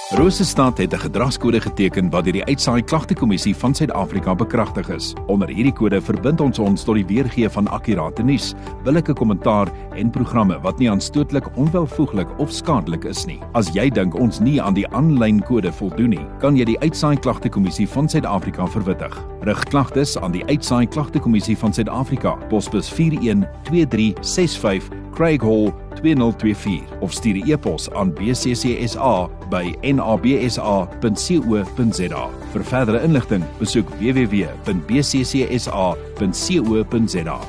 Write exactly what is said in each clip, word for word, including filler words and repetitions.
Rosestad het 'n gedragskode geteken wat deur die Uitsaai Klagtekommissie van Suid-Afrika bekragtig is. Onder hierdie kode verbind ons ons tot die weergee van akkurate nuus, billike kommentaar en programme wat nie aanstootlik, onwelvoeglik of skadelik is nie. As jy dink ons nie aan die aanlyn kode voldoen nie, kan jy die Uitsaai Klagtekommissie van Suid-Afrika verwittig. Rig klagtes aan die Uitsaai Klagtekommissie van Suid-Afrika, posbus vier een twee drie ses vyf, Craig Hall twee nul twee vier of stuur 'n e-pos aan b c c s a by n a b s a punt co punt z a. Vir verdere inligting, besoek w w w punt b c c s a punt co punt z a.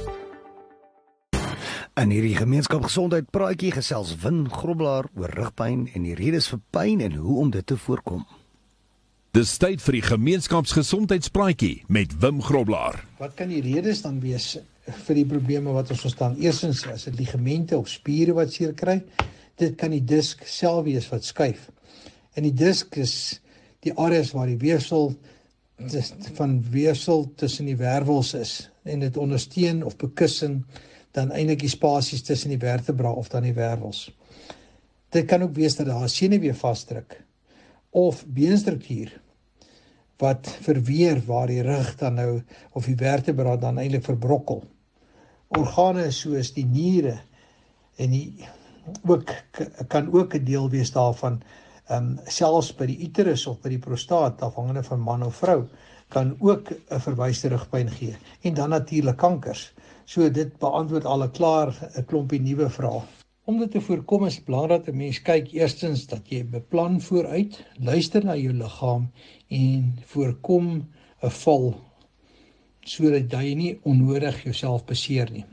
In hierdie gemeenskapsgesondheid praatjie gesels Wim Grobelaar oor rugpyn en die redes vir pyn en hoe om dit te voorkom. Dis tyd vir die gemeenskapsgesondheidspraatjie met Wim Grobelaar. Wat kan die redes dan wees vir die probleme wat ons verstaan? Eerstens, as dit ligamente of spiere wat seer kry, dit kan die disk self wees wat skuif. En die disk is die areas waar die weefsel van weefsel tussen die wervels is en dit ondersteun of bekussing dan eintlik die spasies tussen die vertebra of dan die wervels. Dit kan ook wees dat daar 'n senuwee vasdruk of beenstruktuur wat verweer waar die rug dan nou of die vertebra dan eintlik verbrokkel. Organe soos die niere en die ook kan ook 'n deel wees daarvan, um, selfs by die uterus of by die prostaat, afhangende van man of vrou, kan ook 'n verwyste rugpyn gee. En dan natuurlik kankers. So dit beantwoord al 'n klaar 'n klompie nuwe vrae. Om dit te voorkom is belangrik dat 'n mens kyk eerstens dat jy beplan vooruit, luister na jou liggaam en voorkom 'n val sodat jy nie onnodig jouself beseer nie.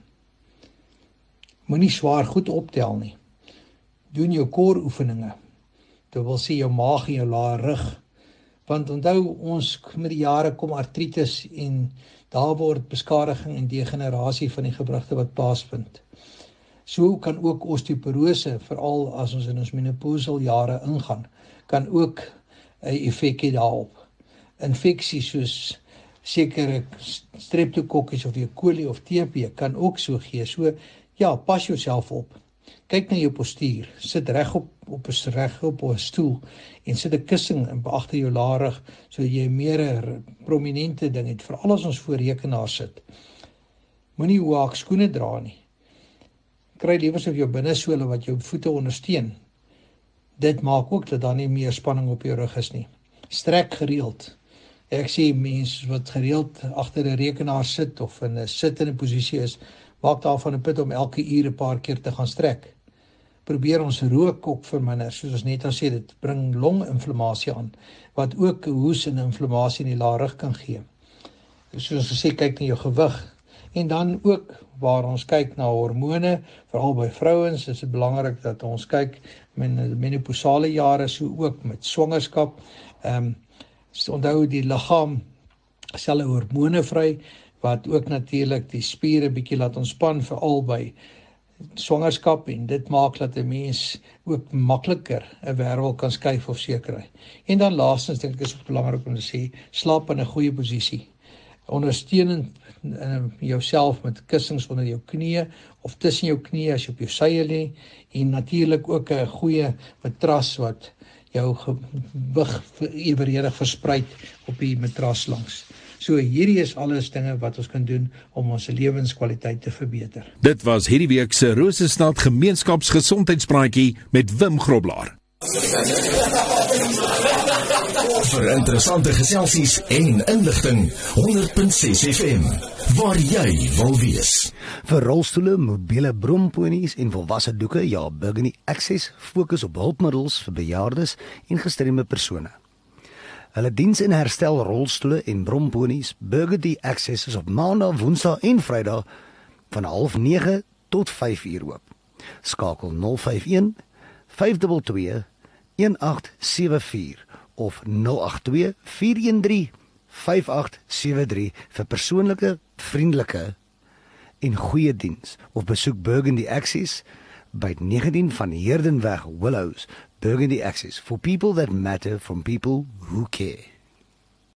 Moenie swaar goed optel nie. Doen jou core oefeninge. Dit wil sê jou maag en jou lae rug. Want onthou ons met die jare kom artritis en daar word beskadiging en degenerasie van die gewrigte wat plaasvind. So kan ook osteoporose, veral as ons in ons menopausal jare ingaan, kan ook 'n effek hê daarop. Infeksies soos sekere streptokokkies of E. coli of T B kan ook so gee. So ja, pas jouself op. Kyk na jou postuur. Sit reg op op 'n reg op 'n stoel en sit 'n kussing agter jou lae rug sodat jy meer 'n prominente ding het, veral as ons voor rekenaar sit. Moenie hoë skoene dra nie. Kry liewers of jou binnesole wat jou voete ondersteun. Dit maak ook dat daar nie meer spanning op jou rug is nie. Strek gereeld. Ek sê mense wat gereeld agter 'n rekenaar sit of in 'n sittende posisie is, maak daarvan 'n punt om elke uur 'n paar keer te gaan strek. Probeer ons rook ook verminder, soos ons net al sê, dit bring longinflammasie aan, wat ook hoes en inflammasie in die lae rug kan gee. Soos ons gesê, kyk na jou gewig. En dan ook waar ons kyk na hormone, veral by vrouens, is dit belangrik dat ons kyk met menopausale jare, so ook met swangerskap. Ehm um, onthou die liggaam stel hormone vry wat ook natuurlik die spiere bietjie laat ontspan, veral by swangerskap, en dit maak dat 'n mens ook makliker 'n wervel kan skuif of seer kry. En dan laastens dink ek is dit belangrik om te sê, slaap in 'n goeie posisie. Ondersteunend in jouself met kussings onder jou knieë of tussen jou knieë as jy op jou sye lê, en natuurlik ook 'n goeie matras wat jou gewig evenredig versprei op die matras langs. So hierdie is alles dinge wat ons kan doen om ons lewenskwaliteit te verbeter. Dit was hierdie week se Rosestad gemeenskapsgesondheidspraatjie met Wim Grobelaar. Vir interessante geselsies en inligting, honderd punt ses F M, waar jy wil wees. Vir rolstoele, mobiele broomponies en volwasse doeke, ja, Burgundy Access fokus op hulpmiddels vir bejaardes en gestremde persone. Hulle diens en herstel rolstoele en broomponies. Burgundy Access is op Maandag, Woensdae en Vrydag van half nege tot vyf uur oop. Skakel nul vyf een vyf twee twee een agt sewe vier of nul agt twee vier een drie vyf agt sewe drie vir persoonlike, vriendelike en goeie diens, of besoek Burgundy Access by negentien van Heerdenweg, Willows. Burgundy Access, for people that matter, from people who care.